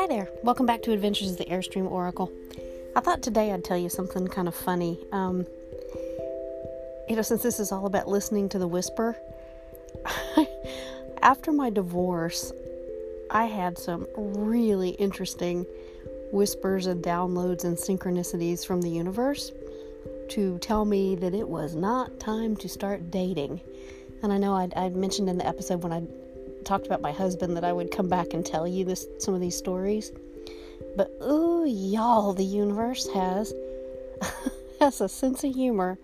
Hi there. Welcome back to Adventures of the Airstream Oracle. I thought today I'd tell you something kind of funny. Since this is all about listening to the whisper, after my divorce, I had some really interesting whispers and downloads and synchronicities from the universe to tell me that it was not time to start dating. And I know I'd mentioned in the episode when I talked about my husband that I would come back and tell you some of these stories. But ooh, y'all, the universe has a sense of humor.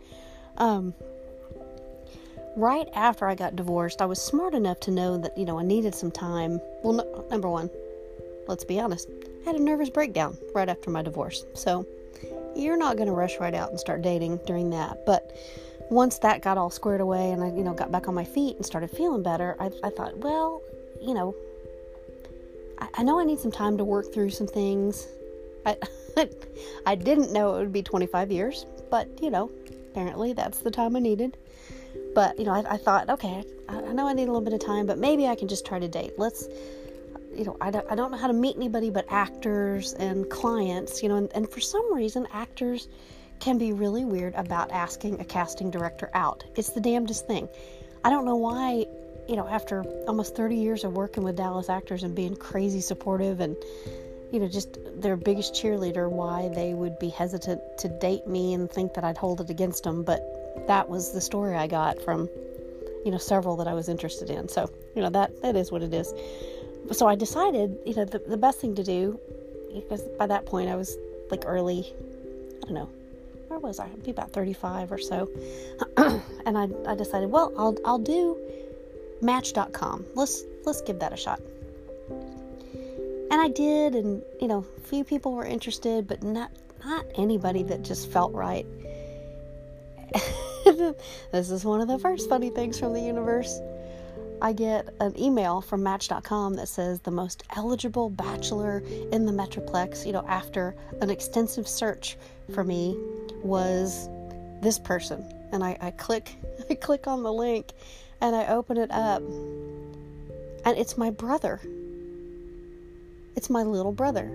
Right after I got divorced, I was smart enough to know that, I needed some time. Well, number one, let's be honest, I had a nervous breakdown right after my divorce. So you're not going to rush right out and start dating during that. But once that got all squared away and I, got back on my feet and started feeling better, I thought, well, I know I need some time to work through some things. I didn't know it would be 25 years, but, apparently that's the time I needed. But, I thought, okay, I know I need a little bit of time, but maybe I can just try to date. I don't know how to meet anybody but actors and clients, and for some reason, actors can be really weird about asking a casting director out. It's the damnedest thing. I don't know why, after almost 30 years of working with Dallas actors and being crazy supportive and, just their biggest cheerleader, why they would be hesitant to date me and think that I'd hold it against them. But that was the story I got from, several that I was interested in. So, that is what it is. So I decided, the best thing to do, because by that point I was like early, I don't know, where was I? I'd be about 35 or so. And I decided, well, I'll do Match.com. Let's give that a shot. And I did, and a few people were interested, but not anybody that just felt right. This is one of the first funny things from the universe. I get an email from Match.com that says the most eligible bachelor in the Metroplex, after an extensive search for me, was this person. And I click on the link and I open it up, and it's my brother. It's my little brother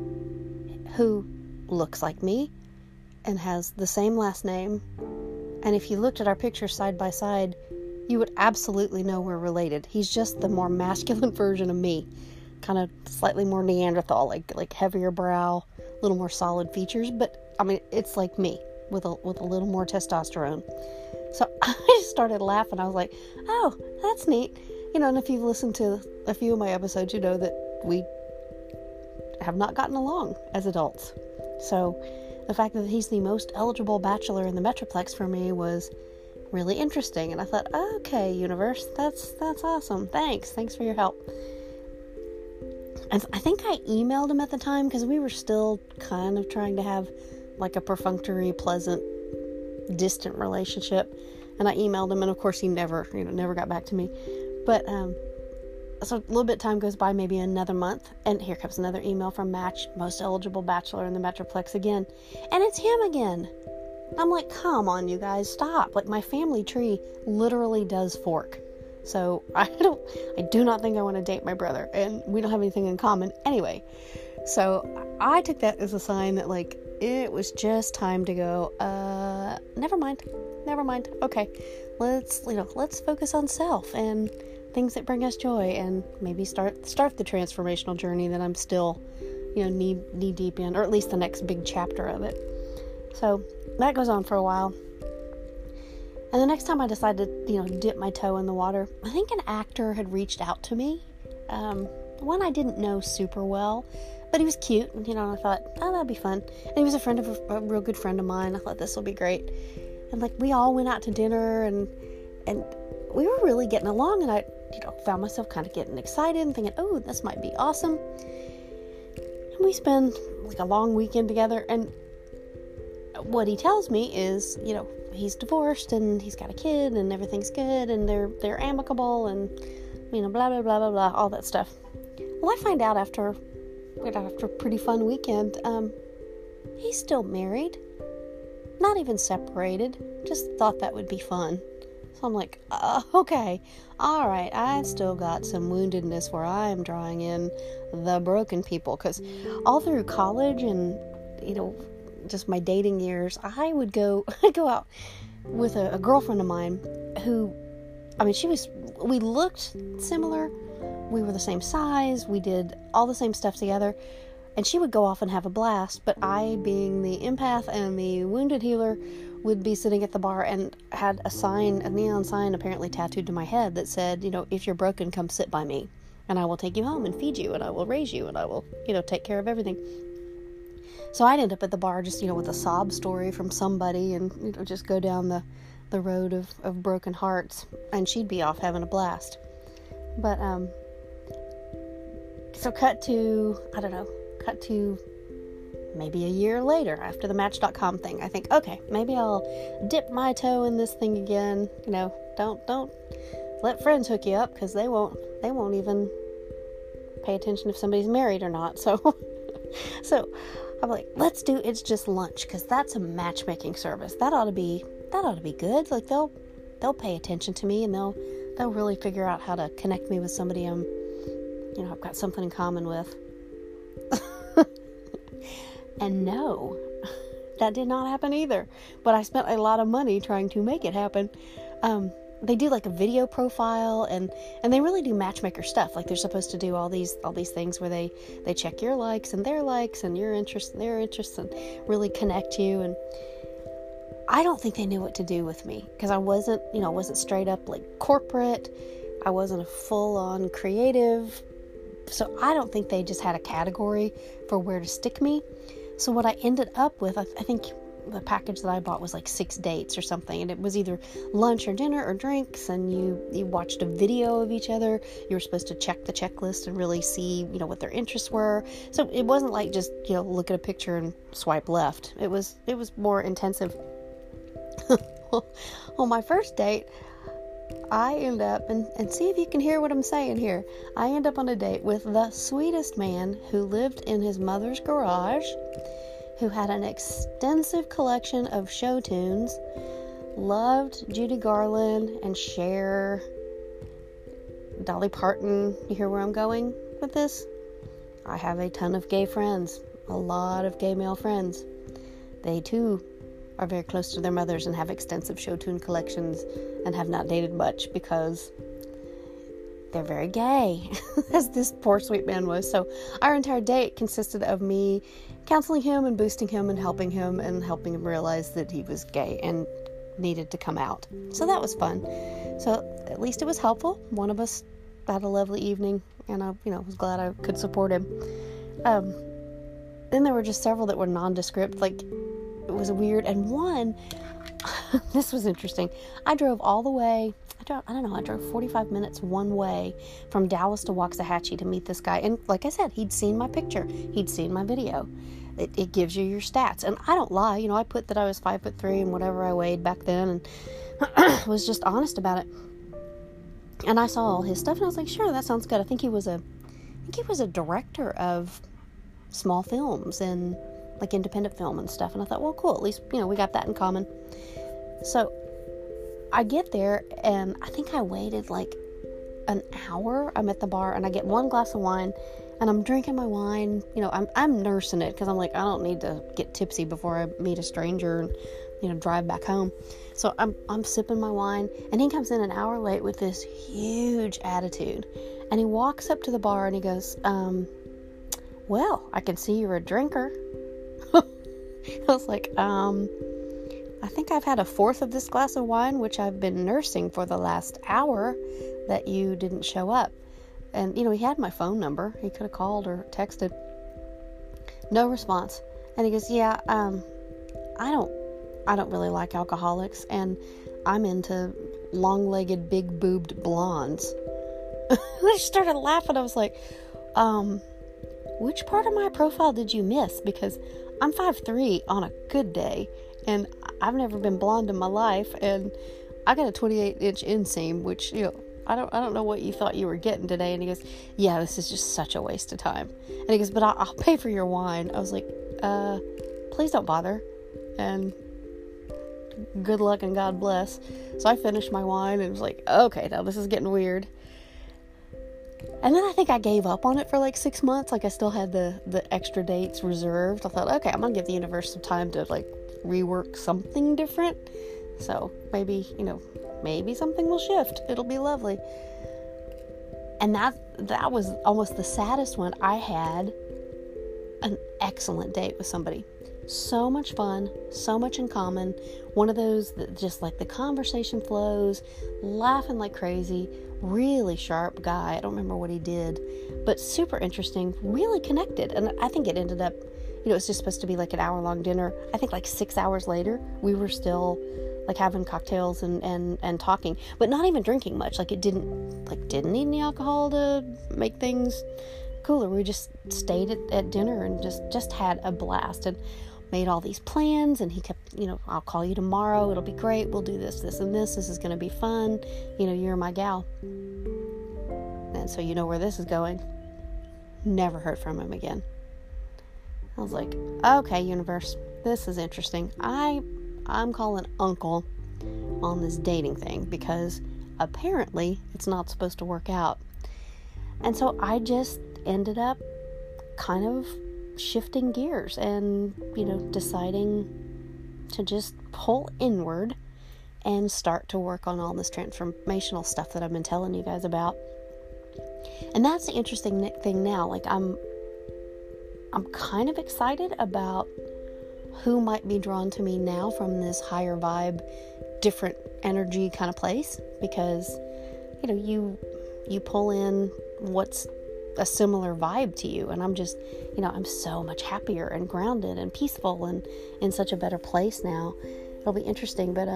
who looks like me and has the same last name. And if you looked at our pictures side by side, you would absolutely know we're related. He's just the more masculine version of me, kind of slightly more Neanderthal, like heavier brow, a little more solid features. But I mean, it's like me with a little more testosterone. So I just started laughing. I was like, "Oh, that's neat," And if you've listened to a few of my episodes, you know that we have not gotten along as adults. So the fact that he's the most eligible bachelor in the Metroplex for me was really interesting, and I thought, okay, universe, that's awesome. Thanks for your help. And I think I emailed him at the time because we were still kind of trying to have like a perfunctory, pleasant, distant relationship. And I emailed him, and of course he never got back to me. But so a little bit of time goes by, maybe another month, and here comes another email from Match, most eligible bachelor in the Metroplex again, and it's him again. I'm like, come on, you guys, stop. Like, my family tree literally does fork. So I do not think I want to date my brother, and we don't have anything in common anyway. So I took that as a sign that, like, it was just time to go, never mind. Okay, let's focus on self and things that bring us joy, and maybe start the transformational journey that I'm still, knee deep in, or at least the next big chapter of it. So that goes on for a while. And the next time I decided to, dip my toe in the water, I think an actor had reached out to me. One I didn't know super well, but he was cute, and, and I thought, oh, that'd be fun. And he was a friend of a real good friend of mine. I thought this will be great. And like, we all went out to dinner, and we were really getting along, and I, found myself kind of getting excited and thinking, oh, this might be awesome. And we spend like a long weekend together, and what he tells me is, he's divorced and he's got a kid and everything's good and they're amicable and, blah, blah, blah, blah, blah, all that stuff. Well, I find out after a pretty fun weekend, he's still married, not even separated, just thought that would be fun. So I'm like, okay, all right, I've still got some woundedness where I am drawing in the broken people. Because all through college and, just my dating years, I'd go out with a girlfriend of mine who, we looked similar. We were the same size. We did all the same stuff together. And she would go off and have a blast. But I, being the empath and the wounded healer, would be sitting at the bar and had a neon sign apparently tattooed to my head that said, if you're broken, come sit by me. And I will take you home and feed you. And I will raise you. And I will, take care of everything. So I'd end up at the bar just, with a sob story from somebody and, just go down the road of broken hearts. And she'd be off having a blast. But, so cut to maybe a year later after the Match.com thing. I think, okay, maybe I'll dip my toe in this thing again. Don't let friends hook you up, because they won't even pay attention if somebody's married or not. So I'm like, let's do It's Just Lunch, because that's a matchmaking service. That ought to be good. Like they'll pay attention to me, and they'll really figure out how to connect me with somebody I've got something in common with. And no, that did not happen either. But I spent a lot of money trying to make it happen. They do like a video profile, and they really do matchmaker stuff. Like they're supposed to do all these things where they check your likes and their likes and your interests and their interests and really connect you. And I don't think they knew what to do with me, because I wasn't straight up like corporate. I wasn't a full-on creative. So I don't think they just had a category for where to stick me. So what I ended up with, I think the package that I bought was like 6 dates or something. And it was either lunch or dinner or drinks. And you watched a video of each other. You were supposed to check the checklist and really see, what their interests were. So it wasn't like just, look at a picture and swipe left. It was more intensive. On my first date, I end up, and see if you can hear what I'm saying here. I end up on a date with the sweetest man who lived in his mother's garage, who had an extensive collection of show tunes, loved Judy Garland and Cher, Dolly Parton. You hear where I'm going with this? I have a ton of gay friends, a lot of gay male friends. They too are very close to their mothers and have extensive show tune collections and have not dated much because they're very gay, as this poor sweet man was. So our entire date consisted of me counseling him and boosting him and helping him realize that he was gay and needed to come out. So that was fun. So at least it was helpful. One of us had a lovely evening, and I was glad I could support him. Then there were just several that were nondescript. Like, it was weird. And one, this was interesting. I drove all the way. I drove 45 minutes one way from Dallas to Waxahachie to meet this guy. And like I said, he'd seen my picture. He'd seen my video. It gives you your stats. And I don't lie. I put that I was 5'3" and whatever I weighed back then, and was just honest about it. And I saw all his stuff, and I was like, sure, that sounds good. I think he was a director of small films and like independent film and stuff. And I thought, well, cool. At least, we got that in common. So I get there, and I think I waited like an hour. I'm at the bar, and I get one glass of wine, and I'm drinking my wine. I'm nursing it, because I'm like, I don't need to get tipsy before I meet a stranger and, drive back home. So I'm sipping my wine, and he comes in an hour late with this huge attitude. And he walks up to the bar, and he goes, well, I can see you're a drinker. I was like, I think I've had a fourth of this glass of wine, which I've been nursing for the last hour, that you didn't show up. And, he had my phone number. He could have called or texted. No response. And he goes, yeah, I don't really like alcoholics, and I'm into long-legged, big-boobed blondes. I started laughing. I was like, which part of my profile did you miss? Because I'm 5'3" on a good day, and I've never been blonde in my life, and I got a 28-inch inseam, which, I don't know what you thought you were getting today. And he goes, yeah, this is just such a waste of time. And he goes, but I'll pay for your wine. I was like, please don't bother. And good luck and God bless. So I finished my wine and was like, okay, now this is getting weird. And then I think I gave up on it for like 6 months. Like I still had the extra dates reserved. I thought, okay, I'm going to give the universe some time to like rework something different. So maybe, maybe something will shift. It'll be lovely. And that was almost the saddest one. I had an excellent date with somebody. So much fun, so much in common. One of those that just like the conversation flows, laughing like crazy, really sharp guy. I don't remember what he did, but super interesting, really connected. And I think it ended up, it was just supposed to be like an hour-long dinner. I think like 6 hours later, we were still like having cocktails and talking, but not even drinking much. Like it didn't need any alcohol to make things cooler. We just stayed at dinner and just had a blast and made all these plans. And he kept, I'll call you tomorrow. It'll be great. We'll do this, and this. This is going to be fun. You're my gal. And so you know where this is going. Never heard from him again. I was like, okay, universe, this is interesting. I'm calling uncle on this dating thing because apparently it's not supposed to work out. And so I just ended up kind of shifting gears and, deciding to just pull inward and start to work on all this transformational stuff that I've been telling you guys about. And that's the interesting thing now. Like I'm kind of excited about who might be drawn to me now from this higher vibe, different energy kind of place, because, you pull in what's a similar vibe to you. And I'm just, I'm so much happier and grounded and peaceful and in such a better place now. It'll be interesting. But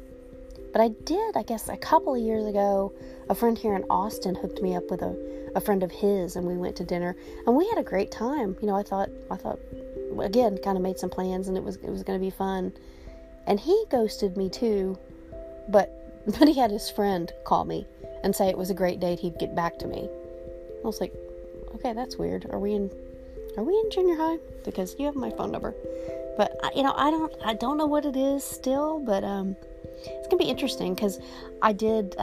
I did, I guess, a couple of years ago, a friend here in Austin hooked me up with a friend of his, and we went to dinner and we had a great time. I thought again, kind of made some plans, and it was going to be fun. And he ghosted me too, but he had his friend call me and say it was a great date. He'd get back to me. I was like, okay, that's weird. Are we in junior high? Because you have my phone number. But I don't know what it is still, but it's gonna be interesting because I did.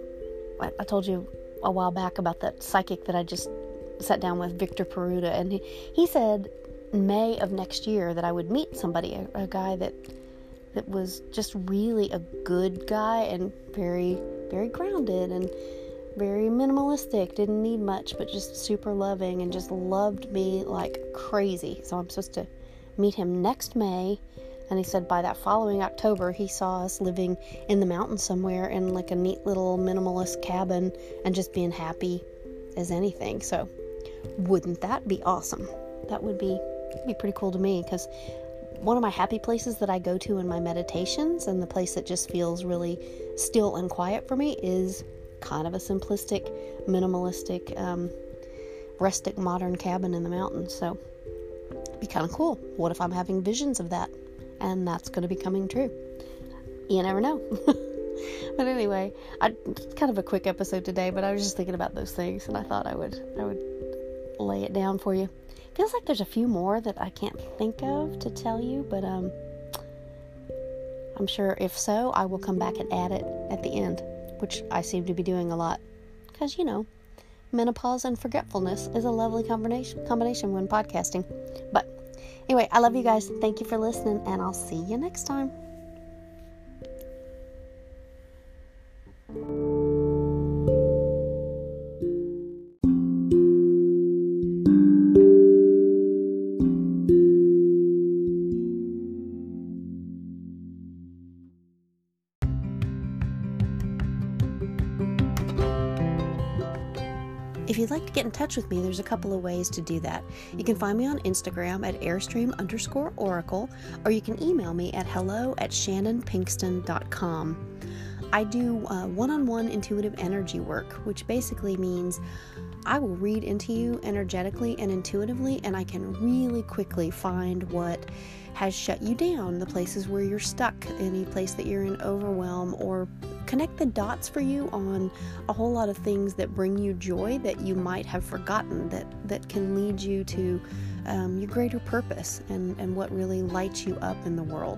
I told you a while back about that psychic that I just sat down with, Victor Peruta, and he said May of next year that I would meet somebody, a guy that was just really a good guy and very, very grounded and very minimalistic, didn't need much, but just super loving and just loved me like crazy. So I'm supposed to meet him next May, and he said by that following October he saw us living in the mountains somewhere in like a neat little minimalist cabin and just being happy as anything. So wouldn't that be awesome? That would be pretty cool to me, because one of my happy places that I go to in my meditations, and the place that just feels really still and quiet for me, is kind of a simplistic, minimalistic, rustic, modern cabin in the mountains. So it'd be kind of cool. What if I'm having visions of that, and that's going to be coming true? You never know. But anyway, it's kind of a quick episode today, but I was just thinking about those things, and I thought I would lay it down for you. Feels like there's a few more that I can't think of to tell you, but I'm sure if so, I will come back and add it at the end, which I seem to be doing a lot, because menopause and forgetfulness is a lovely combination when podcasting. But anyway, I love you guys. Thank you for listening, and I'll see you next time. If you'd like to get in touch with me, there's a couple of ways to do that. You can find me on Instagram at airstream_oracle, or you can email me at hello@shannonpinkston.com. I do one-on-one intuitive energy work, which basically means I will read into you energetically and intuitively, and I can really quickly find what has shut you down, the places where you're stuck, any place that you're in overwhelm, or connect the dots for you on a whole lot of things that bring you joy that you might have forgotten, that can lead you to your greater purpose and what really lights you up in the world.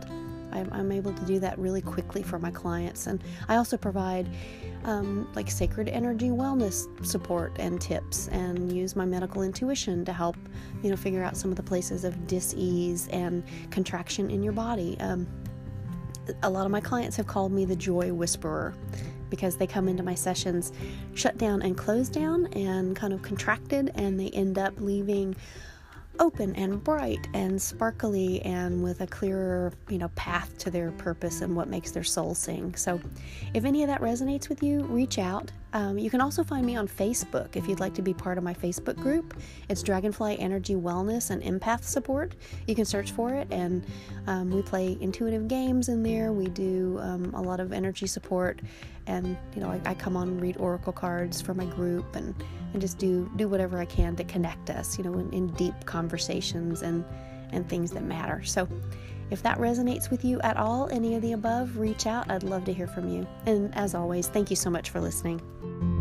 I'm able to do that really quickly for my clients. And I also provide like sacred energy wellness support and tips, and use my medical intuition to help, figure out some of the places of dis-ease and contraction in your body. A lot of my clients have called me the joy whisperer, because they come into my sessions shut down and closed down and kind of contracted, and they end up leaving open and bright and sparkly and with a clearer, path to their purpose and what makes their soul sing. So if any of that resonates with you, reach out. You can also find me on Facebook if you'd like to be part of my Facebook group. It's Dragonfly Energy Wellness and Empath Support. You can search for it, and we play intuitive games in there. We do a lot of energy support, and I come on and read oracle cards for my group, and just do whatever I can to connect us, in deep conversations and things that matter. So if that resonates with you at all, any of the above, reach out. I'd love to hear from you. And as always, thank you so much for listening.